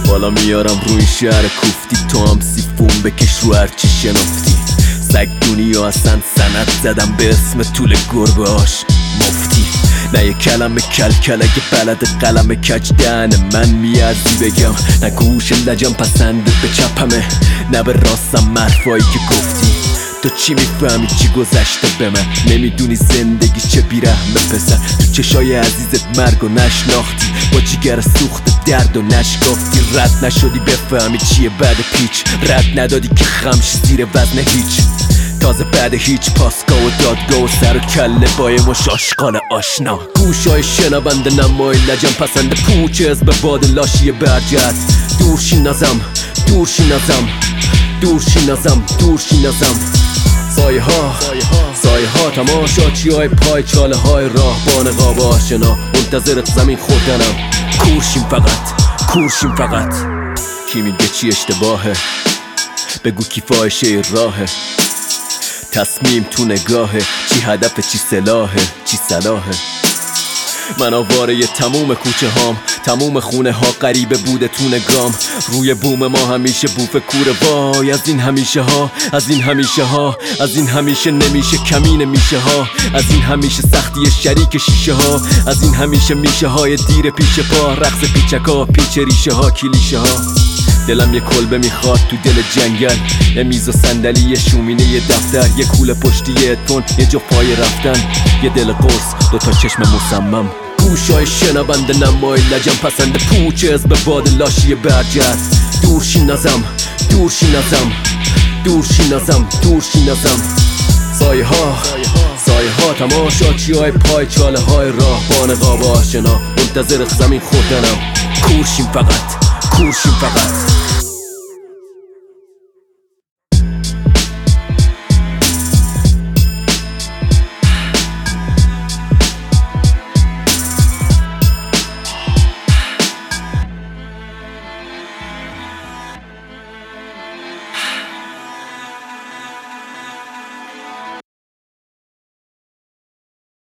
بالا میارم روی شهر کوفتی، تو هم سیفون بکش رو هرچی شنافتی. سگ دنیا اصلا سند زدم به اسم طول گربه هاش مفتی. نه یه کلمه کلکل اگه بلد قلم کج دهن من میارزی بگم. نه گوش لجم پسنده به چپمه، نه به راستم مرفایی که گفتی. تو چی میفهمی چی گذشته به من؟ نمیدونی زندگی چه بیرحمه پسر. تو چشای عزیزت مرگ و نشناختی، با جیگر سوخت درد و نشکافتی. رد نشدی بفهمی چیه بعد پیچ، رد ندادی که خمشی زیر وزن هیچ. تازه بعد هیچ پاسگاه و دادگاه و سر و کله بای مش آشقان آشنا. گوشای شنونده نمای لجم پسند پوچه از به باد لاشی برجت. دورشی نازم دورشی نازم دورشی نازم دورشی نازم. سایه ها تماشاچی های پای چاله های راه با نقاب آشنا. منتظرت زمین خوردنم، کورشیم فقط. کی میگه چی اشتباهه؟ بگو کی فاحشه راهه. تصمیم تو نگاهه، چی هدف چی سلاحه چی صلاحه. من آواره تموم کوچه هام، تموم خونه ها غریبه بوده تو نگام. روی بوم ما همیشه بوف کوره. وای از این همیشه ها، از این همیشه ها، از این همیشه نمیشه کمین میشه ها. از این همیشه سختی شریک شیشه ها، از این همیشه میشه های دیر پیش پا. رقص پیچکا پیچ ریشه ها کلیشه ها. دلم یه کلبه میخواد تو دل جنگل، یه میز و صندلی، یه شومینه، یه دفتر، یه کوله پشتی، یه اتفون، یه جا پای رفتن، یه دل قرص، دوتا چشم مصمم. گوشای شنونده نمای لجم پسند پوچه از به باد لاشی برجت. دورشی نازم دورشی نازم. سایه ها تماشاچی های پای چاله های راه با نقاب آشنا. منتظر زمین خوردنم، کورشیم فقط.